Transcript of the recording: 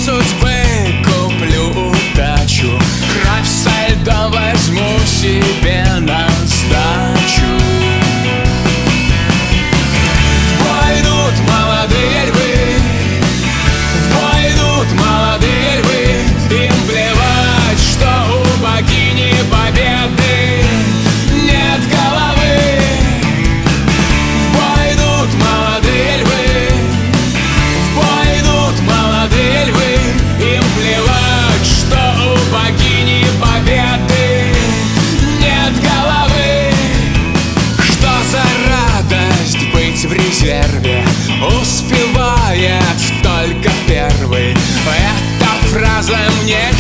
судьбы куплю удачу, кровь со льдом возьму себе на сдачу. В бой идут молодые львы, в бой идут молодые львы. Им плевать, что у богини победы нет головы. В бой идут молодые львы, в бой идут молодые львы. Им плевать, что у богини победы нет головы. Что за радость быть в резерве, успевает только первый. Эта фраза мне